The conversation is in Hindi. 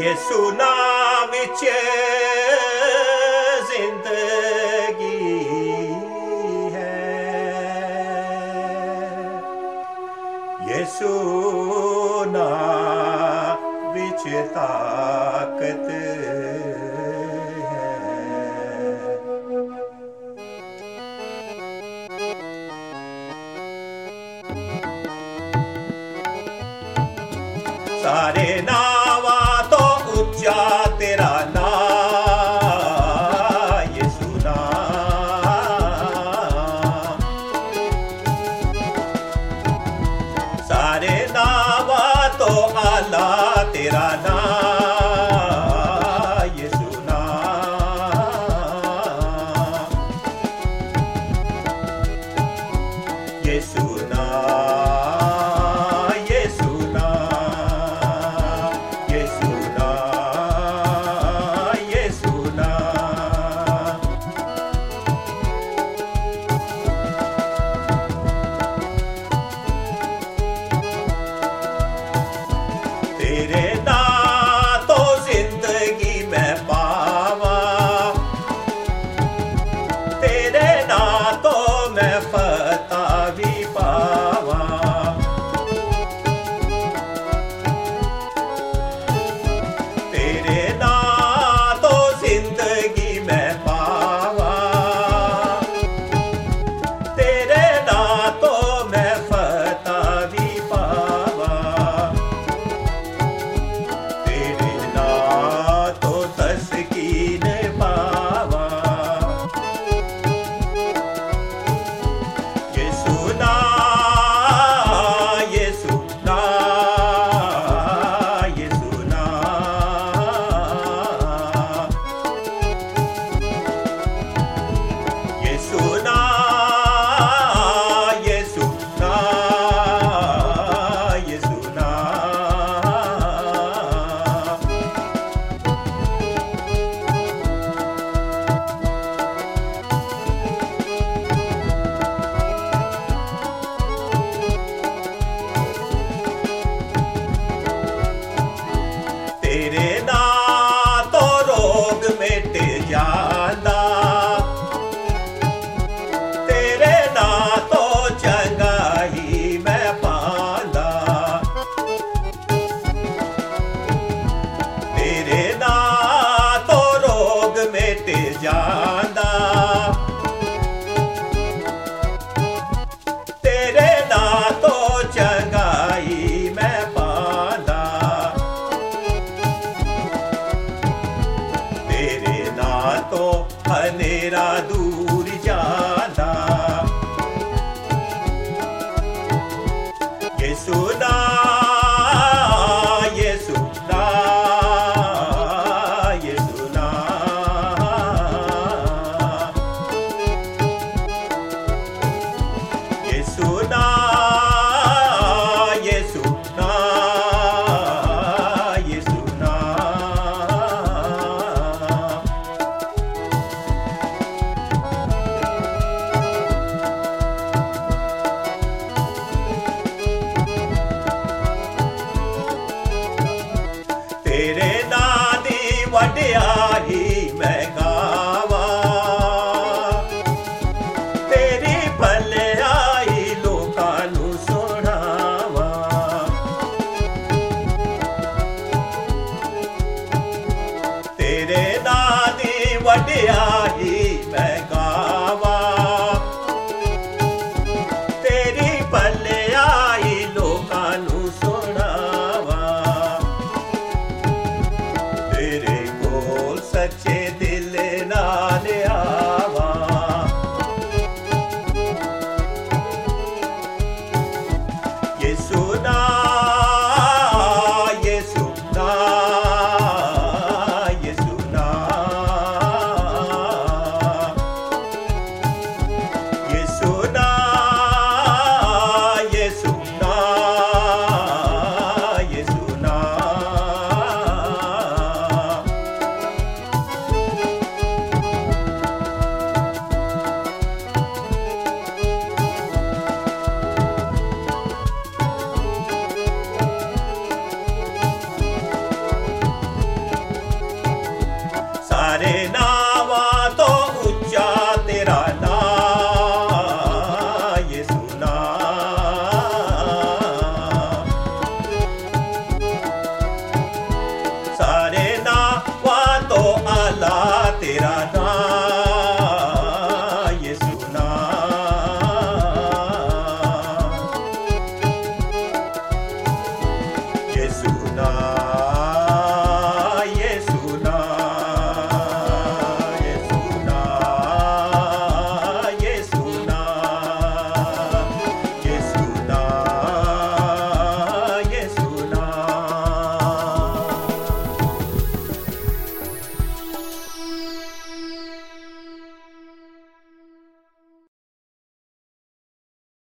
यीशु नाम विच जिंदगी है, यीशु नाम विच ताकत है। सारे नावा तो ऊंचा तेरा नाम यीशु नाम, सारे नावा तो आला तेरा नाम यीशु नाम, यीशु नाम, यीशु नाम, यीशु नाम, यीशु नाम। तेरे नाम तो जिंदगी में पावा, तेरे नाम तो मैं फतह भी पावा, तेरे नाम तो जिंदगी में पावा, तेरे नाम तो मैं फतह भी पावा, तेरे नाम तो तस्कीन पावा, यीशु नाम, यीशु नाम, यीशु नाम, यीशु नाम, यीशु नाम, यीशु नाम। तेरे नाम तो रोग मिट जांदा, तेरे नाम तो चंगाई मैं पांदा, तेरे नाम तो रोग मिट जांदा, तेरे नाम तो चंगाई मैं पांदा, तेरे नाम तो हनेरा दूर जांदा, यीशु नाम,